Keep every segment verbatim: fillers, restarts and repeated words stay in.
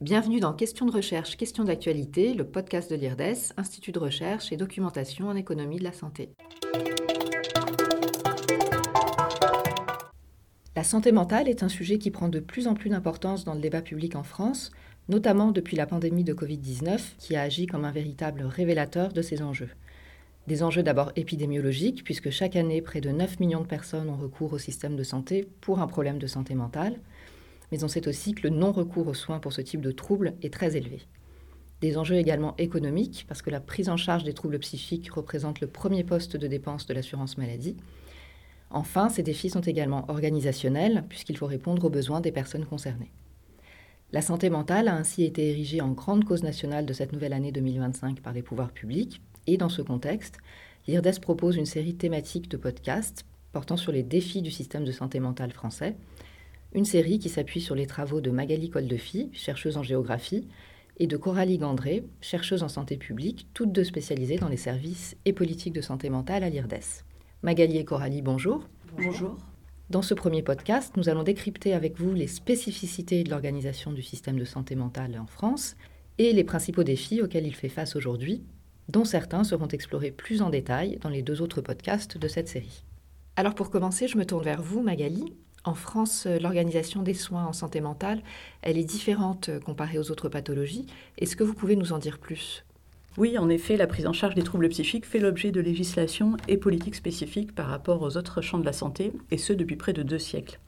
Bienvenue dans Questions de recherche, questions d'actualité, le podcast de l'I R D E S, Institut de recherche et documentation en économie de la santé. La santé mentale est un sujet qui prend de plus en plus d'importance dans le débat public en France, notamment depuis la pandémie de covid dix-neuf qui a agi comme un véritable révélateur de ces enjeux. Des enjeux d'abord épidémiologiques, puisque chaque année, près de neuf millions de personnes ont recours au système de santé pour un problème de santé mentale. Mais on sait aussi que le non-recours aux soins pour ce type de troubles est très élevé. Des enjeux également économiques, parce que la prise en charge des troubles psychiques représente le premier poste de dépense de l'assurance maladie. Enfin, ces défis sont également organisationnels, puisqu'il faut répondre aux besoins des personnes concernées. La santé mentale a ainsi été érigée en grande cause nationale de cette nouvelle année deux mille vingt-cinq par les pouvoirs publics, et dans ce contexte, l'I R D E S propose une série thématique de podcasts portant sur les défis du système de santé mentale français, une série qui s'appuie sur les travaux de Magali Coldefy, chercheuse en géographie, et de Coralie Gandré, chercheuse en santé publique, toutes deux spécialisées dans les services et politiques de santé mentale à l'I R D E S. Magali et Coralie, bonjour. Bonjour. Dans ce premier podcast, nous allons décrypter avec vous les spécificités de l'organisation du système de santé mentale en France et les principaux défis auxquels il fait face aujourd'hui, dont certains seront explorés plus en détail dans les deux autres podcasts de cette série. Alors pour commencer, je me tourne vers vous, Magali. En France, l'organisation des soins en santé mentale, elle est différente comparée aux autres pathologies. Est-ce que vous pouvez nous en dire plus ? Oui, en effet, la prise en charge des troubles psychiques fait l'objet de législations et politiques spécifiques par rapport aux autres champs de la santé, et ce depuis près de deux siècles.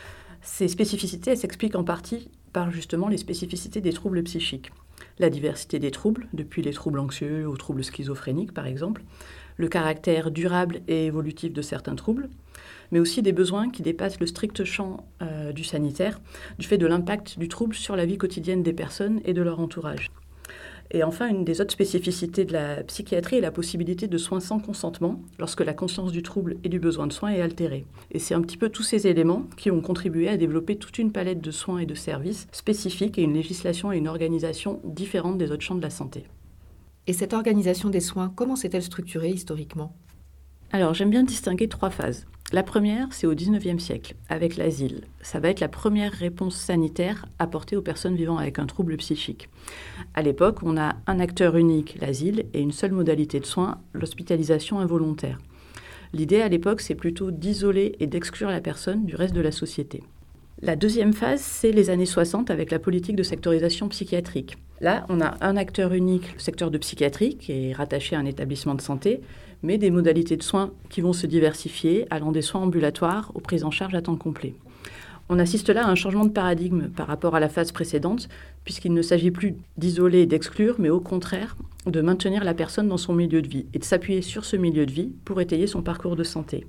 Ces spécificités elles s'expliquent en partie par justement les spécificités des troubles psychiques. La diversité des troubles, depuis les troubles anxieux aux troubles schizophréniques par exemple, le caractère durable et évolutif de certains troubles, mais aussi des besoins qui dépassent le strict champ euh, du sanitaire, du fait de l'impact du trouble sur la vie quotidienne des personnes et de leur entourage. Et enfin, une des autres spécificités de la psychiatrie est la possibilité de soins sans consentement lorsque la conscience du trouble et du besoin de soins est altérée. Et c'est un petit peu tous ces éléments qui ont contribué à développer toute une palette de soins et de services spécifiques et une législation et une organisation différentes des autres champs de la santé. Et cette organisation des soins, comment s'est-elle structurée historiquement ? Alors, j'aime bien distinguer trois phases. La première, c'est au dix-neuvième siècle, avec l'asile. Ça va être la première réponse sanitaire apportée aux personnes vivant avec un trouble psychique. À l'époque, on a un acteur unique, l'asile, et une seule modalité de soins, l'hospitalisation involontaire. L'idée à l'époque, c'est plutôt d'isoler et d'exclure la personne du reste de la société. La deuxième phase, c'est les années soixante avec la politique de sectorisation psychiatrique. Là, on a un acteur unique, le secteur de psychiatrie, qui est rattaché à un établissement de santé, mais des modalités de soins qui vont se diversifier, allant des soins ambulatoires aux prises en charge à temps complet. On assiste là à un changement de paradigme par rapport à la phase précédente, puisqu'il ne s'agit plus d'isoler et d'exclure, mais au contraire, de maintenir la personne dans son milieu de vie et de s'appuyer sur ce milieu de vie pour étayer son parcours de santé.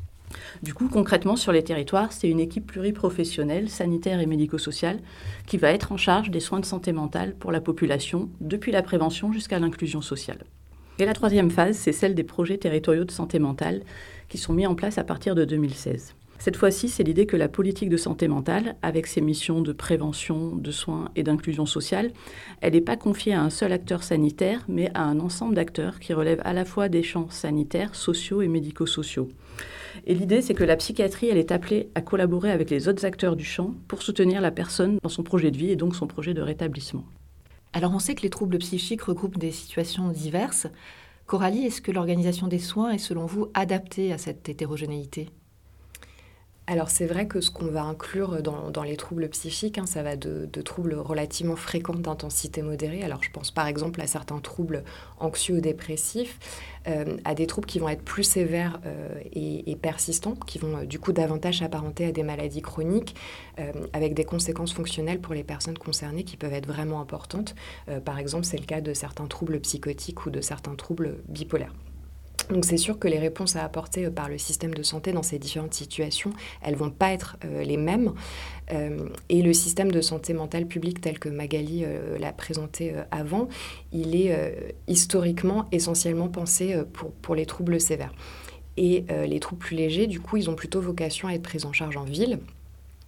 Du coup, concrètement, sur les territoires, c'est une équipe pluriprofessionnelle, sanitaire et médico-sociale, qui va être en charge des soins de santé mentale pour la population, depuis la prévention jusqu'à l'inclusion sociale. Et la troisième phase, c'est celle des projets territoriaux de santé mentale, qui sont mis en place à partir de deux mille seize. Cette fois-ci, c'est l'idée que la politique de santé mentale, avec ses missions de prévention, de soins et d'inclusion sociale, elle n'est pas confiée à un seul acteur sanitaire, mais à un ensemble d'acteurs qui relèvent à la fois des champs sanitaires, sociaux et médico-sociaux. Et l'idée, c'est que la psychiatrie, elle est appelée à collaborer avec les autres acteurs du champ pour soutenir la personne dans son projet de vie et donc son projet de rétablissement. Alors on sait que les troubles psychiques regroupent des situations diverses. Coralie, est-ce que l'organisation des soins est selon vous adaptée à cette hétérogénéité ? Alors c'est vrai que ce qu'on va inclure dans, dans les troubles psychiques, hein, ça va de, de troubles relativement fréquents d'intensité modérée. Alors je pense par exemple à certains troubles anxieux ou dépressifs, euh, à des troubles qui vont être plus sévères euh, et, et persistants, qui vont euh, du coup davantage s'apparenter à des maladies chroniques, euh, avec des conséquences fonctionnelles pour les personnes concernées qui peuvent être vraiment importantes. Euh, par exemple, c'est le cas de certains troubles psychotiques ou de certains troubles bipolaires. Donc c'est sûr que les réponses à apporter par le système de santé dans ces différentes situations, elles ne vont pas être euh, les mêmes. Euh, et le système de santé mentale publique tel que Magali euh, l'a présenté euh, avant, il est euh, historiquement essentiellement pensé euh, pour, pour les troubles sévères. Et euh, les troubles plus légers, du coup, ils ont plutôt vocation à être pris en charge en ville,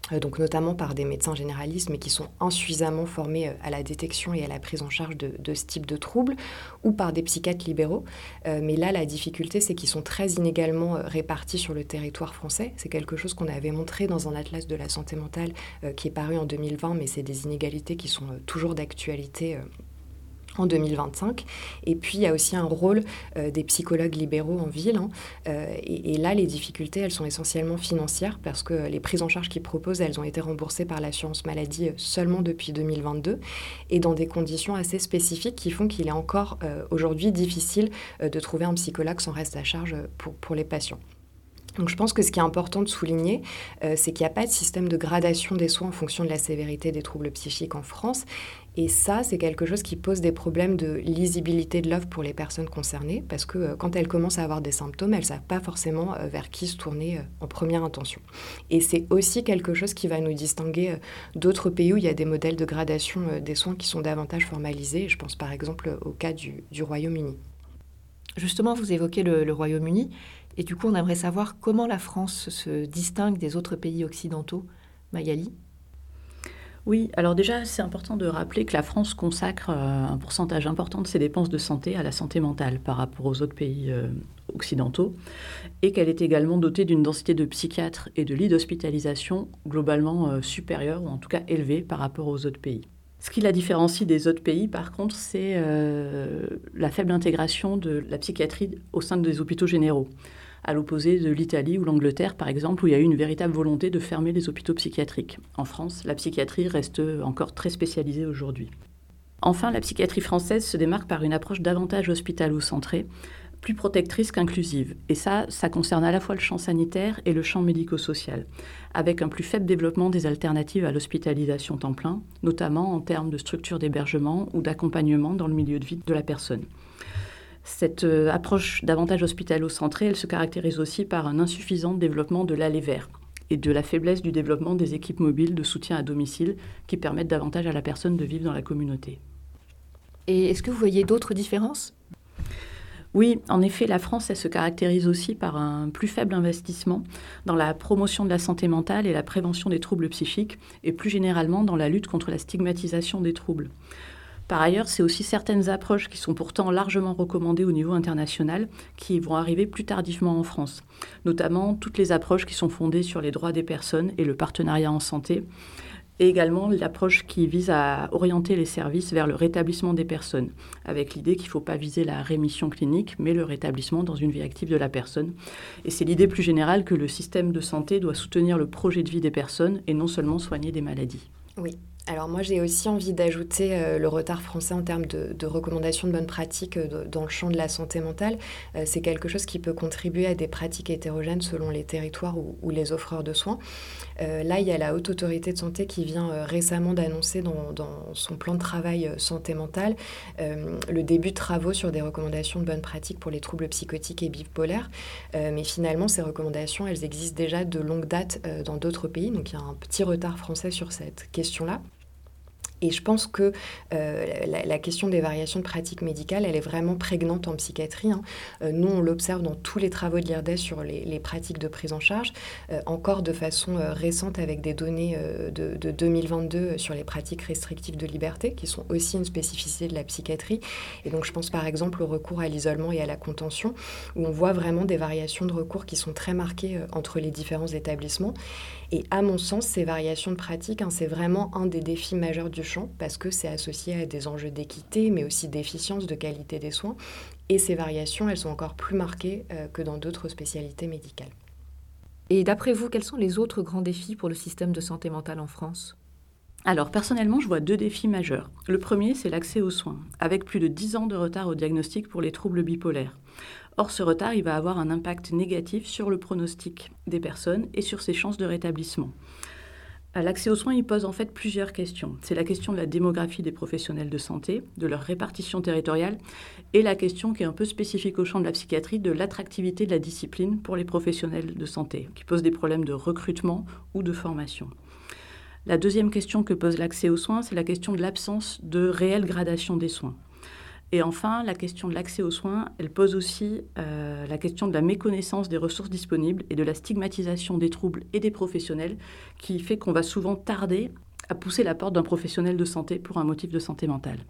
donc notamment par des médecins généralistes, mais qui sont insuffisamment formés à la détection et à la prise en charge de, de ce type de troubles, ou par des psychiatres libéraux. Euh, mais là, la difficulté, c'est qu'ils sont très inégalement répartis sur le territoire français. C'est quelque chose qu'on avait montré dans un atlas de la santé mentale euh, qui est paru en deux mille vingt, mais c'est des inégalités qui sont euh, toujours d'actualité euh, en deux mille vingt-cinq. Et puis, il y a aussi un rôle euh, des psychologues libéraux en ville. Hein. Euh, et, et là, les difficultés, elles sont essentiellement financières parce que les prises en charge qu'ils proposent, elles ont été remboursées par l'assurance maladie seulement depuis deux mille vingt-deux et dans des conditions assez spécifiques qui font qu'il est encore euh, aujourd'hui difficile euh, de trouver un psychologue sans reste à charge pour, pour les patients. Donc je pense que ce qui est important de souligner, euh, c'est qu'il n'y a pas de système de gradation des soins en fonction de la sévérité des troubles psychiques en France. Et ça, c'est quelque chose qui pose des problèmes de lisibilité de l'offre pour les personnes concernées, parce que euh, quand elles commencent à avoir des symptômes, elles ne savent pas forcément euh, vers qui se tourner euh, en première intention. Et c'est aussi quelque chose qui va nous distinguer euh, d'autres pays où il y a des modèles de gradation euh, des soins qui sont davantage formalisés. Je pense par exemple au cas du, du Royaume-Uni. Justement, vous évoquez le, le Royaume-Uni. Et du coup, on aimerait savoir comment la France se distingue des autres pays occidentaux. Magali ? Oui, alors déjà, c'est important de rappeler que la France consacre euh, un pourcentage important de ses dépenses de santé à la santé mentale par rapport aux autres pays euh, occidentaux et qu'elle est également dotée d'une densité de psychiatres et de lits d'hospitalisation globalement euh, supérieure ou en tout cas élevée par rapport aux autres pays. Ce qui la différencie des autres pays, par contre, c'est euh, la faible intégration de la psychiatrie au sein des hôpitaux généraux, à l'opposé de l'Italie ou l'Angleterre, par exemple, où il y a eu une véritable volonté de fermer les hôpitaux psychiatriques. En France, la psychiatrie reste encore très spécialisée aujourd'hui. Enfin, la psychiatrie française se démarque par une approche davantage hospitalo-centrée, plus protectrice qu'inclusive. Et ça, ça concerne à la fois le champ sanitaire et le champ médico-social, avec un plus faible développement des alternatives à l'hospitalisation temps plein, notamment en termes de structure d'hébergement ou d'accompagnement dans le milieu de vie de la personne. Cette euh, approche davantage hospitalo-centrée, elle se caractérise aussi par un insuffisant développement de l'aller vers et de la faiblesse du développement des équipes mobiles de soutien à domicile qui permettent davantage à la personne de vivre dans la communauté. Et est-ce que vous voyez d'autres différences ? Oui, en effet, la France, elle se caractérise aussi par un plus faible investissement dans la promotion de la santé mentale et la prévention des troubles psychiques, et plus généralement dans la lutte contre la stigmatisation des troubles. Par ailleurs, c'est aussi certaines approches qui sont pourtant largement recommandées au niveau international qui vont arriver plus tardivement en France, notamment toutes les approches qui sont fondées sur les droits des personnes et le partenariat en santé, et également l'approche qui vise à orienter les services vers le rétablissement des personnes, avec l'idée qu'il ne faut pas viser la rémission clinique, mais le rétablissement dans une vie active de la personne. Et c'est l'idée plus générale que le système de santé doit soutenir le projet de vie des personnes et non seulement soigner des maladies. Oui. Alors moi, j'ai aussi envie d'ajouter euh, le retard français en termes de, de recommandations de bonnes pratiques euh, dans le champ de la santé mentale. Euh, c'est quelque chose qui peut contribuer à des pratiques hétérogènes selon les territoires ou, ou les offreurs de soins. Euh, là, il y a la Haute Autorité de Santé qui vient euh, récemment d'annoncer dans, dans son plan de travail euh, santé mentale euh, le début de travaux sur des recommandations de bonnes pratiques pour les troubles psychotiques et bipolaires. Euh, mais finalement, ces recommandations, elles existent déjà de longue date euh, dans d'autres pays. Donc, il y a un petit retard français sur cette question-là. Et je pense que euh, la, la question des variations de pratiques médicales, elle est vraiment prégnante en psychiatrie. Hein. Euh, nous, on l'observe dans tous les travaux de l'I R D E S sur les, les pratiques de prise en charge, euh, encore de façon euh, récente avec des données euh, de, de deux mille vingt-deux sur les pratiques restrictives de liberté, qui sont aussi une spécificité de la psychiatrie. Et donc, je pense par exemple au recours à l'isolement et à la contention, où on voit vraiment des variations de recours qui sont très marquées euh, entre les différents établissements. Et à mon sens, ces variations de pratiques, hein, c'est vraiment un des défis majeurs du champ parce que c'est associé à des enjeux d'équité, mais aussi d'efficience, de qualité des soins. Et ces variations, elles sont encore plus marquées euh, que dans d'autres spécialités médicales. Et d'après vous, quels sont les autres grands défis pour le système de santé mentale en France ? Alors, personnellement, je vois deux défis majeurs. Le premier, c'est l'accès aux soins, avec plus de dix ans de retard au diagnostic pour les troubles bipolaires. Or, ce retard, il va avoir un impact négatif sur le pronostic des personnes et sur ses chances de rétablissement. L'accès aux soins, il pose en fait plusieurs questions. C'est la question de la démographie des professionnels de santé, de leur répartition territoriale, et la question qui est un peu spécifique au champ de la psychiatrie, de l'attractivité de la discipline pour les professionnels de santé, qui pose des problèmes de recrutement ou de formation. La deuxième question que pose l'accès aux soins, c'est la question de l'absence de réelle gradation des soins. Et enfin, la question de l'accès aux soins, elle pose aussi euh, la question de la méconnaissance des ressources disponibles et de la stigmatisation des troubles et des professionnels qui fait qu'on va souvent tarder à pousser la porte d'un professionnel de santé pour un motif de santé mentale.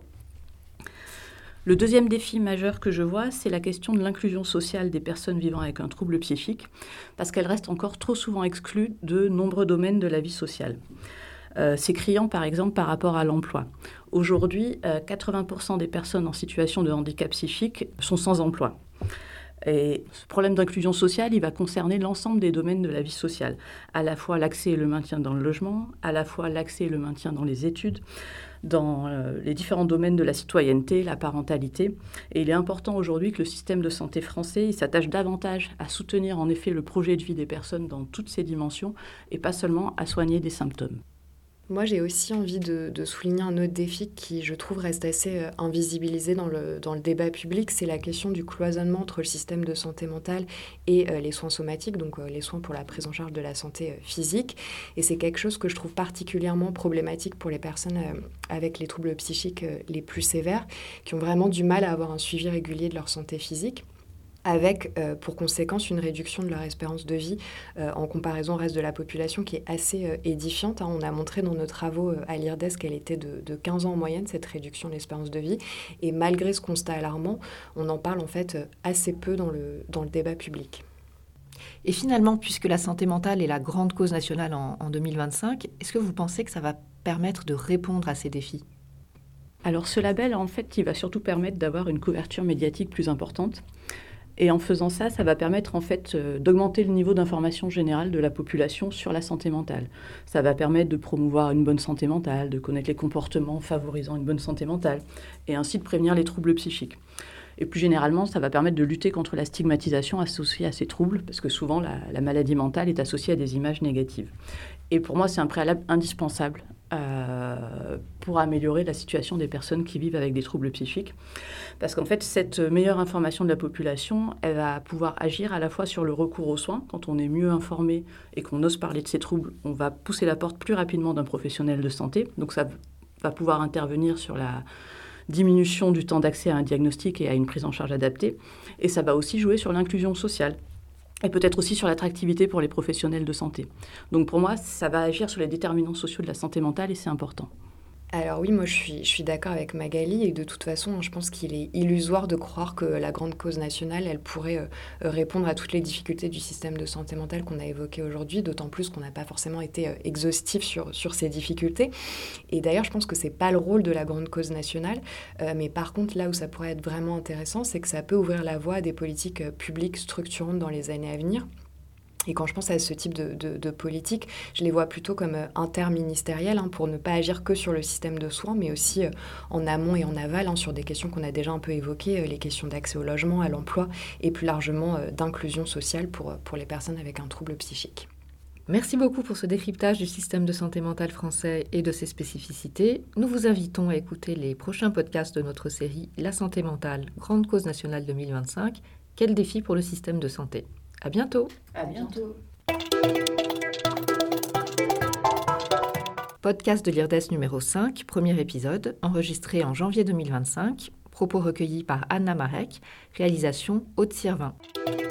Le deuxième défi majeur que je vois, c'est la question de l'inclusion sociale des personnes vivant avec un trouble psychique, parce qu'elles restent encore trop souvent exclues de nombreux domaines de la vie sociale. Euh, c'est criant, par exemple, par rapport à l'emploi. Aujourd'hui, euh, quatre-vingts pour cent des personnes en situation de handicap psychique sont sans emploi. Et ce problème d'inclusion sociale, il va concerner l'ensemble des domaines de la vie sociale, à la fois l'accès et le maintien dans le logement, à la fois l'accès et le maintien dans les études, dans euh, les différents domaines de la citoyenneté, la parentalité. Et il est important aujourd'hui que le système de santé français il s'attache davantage à soutenir en effet le projet de vie des personnes dans toutes ces dimensions et pas seulement à soigner des symptômes. Moi, j'ai aussi envie de, de souligner un autre défi qui, je trouve, reste assez euh, invisibilisé dans le, dans le débat public. C'est la question du cloisonnement entre le système de santé mentale et euh, les soins somatiques, donc euh, les soins pour la prise en charge de la santé euh, physique. Et c'est quelque chose que je trouve particulièrement problématique pour les personnes euh, avec les troubles psychiques euh, les plus sévères, qui ont vraiment du mal à avoir un suivi régulier de leur santé physique, avec euh, pour conséquence une réduction de leur espérance de vie euh, en comparaison au reste de la population qui est assez euh, édifiante. Hein. On a montré dans nos travaux euh, à l'I R D E S qu'elle était de, de quinze ans en moyenne, cette réduction de l'espérance de vie. Et malgré ce constat alarmant, on en parle en fait euh, assez peu dans le, dans le débat public. Et finalement, puisque la santé mentale est la grande cause nationale en, en deux mille vingt-cinq, est-ce que vous pensez que ça va permettre de répondre à ces défis ? Alors ce label, en fait, il va surtout permettre d'avoir une couverture médiatique plus importante. Et en faisant ça, ça va permettre en fait euh, d'augmenter le niveau d'information générale de la population sur la santé mentale. Ça va permettre de promouvoir une bonne santé mentale, de connaître les comportements favorisant une bonne santé mentale, et ainsi de prévenir les troubles psychiques. Et plus généralement, ça va permettre de lutter contre la stigmatisation associée à ces troubles, parce que souvent la, la maladie mentale est associée à des images négatives. Et pour moi, c'est un préalable indispensable euh, pour améliorer la situation des personnes qui vivent avec des troubles psychiques. Parce qu'en fait, cette meilleure information de la population, elle va pouvoir agir à la fois sur le recours aux soins. Quand on est mieux informé et qu'on ose parler de ces troubles, on va pousser la porte plus rapidement d'un professionnel de santé. Donc ça va pouvoir intervenir sur la diminution du temps d'accès à un diagnostic et à une prise en charge adaptée. Et ça va aussi jouer sur l'inclusion sociale. Et peut-être aussi sur l'attractivité pour les professionnels de santé. Donc pour moi, ça va agir sur les déterminants sociaux de la santé mentale et c'est important. Alors oui, moi je suis, je suis d'accord avec Magali et de toute façon, je pense qu'il est illusoire de croire que la grande cause nationale, elle pourrait euh, répondre à toutes les difficultés du système de santé mentale qu'on a évoquées aujourd'hui, d'autant plus qu'on n'a pas forcément été euh, exhaustif sur, sur ces difficultés. Et d'ailleurs, je pense que c'est pas le rôle de la grande cause nationale, euh, mais par contre, là où ça pourrait être vraiment intéressant, c'est que ça peut ouvrir la voie à des politiques euh, publiques structurantes dans les années à venir. Et quand je pense à ce type de, de, de politique, je les vois plutôt comme euh, interministérielles, hein, pour ne pas agir que sur le système de soins, mais aussi euh, en amont et en aval, hein, sur des questions qu'on a déjà un peu évoquées, euh, les questions d'accès au logement, à l'emploi, et plus largement euh, d'inclusion sociale pour, pour les personnes avec un trouble psychique. Merci beaucoup pour ce décryptage du système de santé mentale français et de ses spécificités. Nous vous invitons à écouter les prochains podcasts de notre série La santé mentale, grande cause nationale deux mille vingt-cinq. Quel défi pour le système de santé ? À bientôt. À bientôt. Podcast de l'I R D E S numéro cinq, premier épisode, enregistré en janvier deux mille vingt-cinq. Propos recueillis par Anna Marek. Réalisation Aude Sirvin.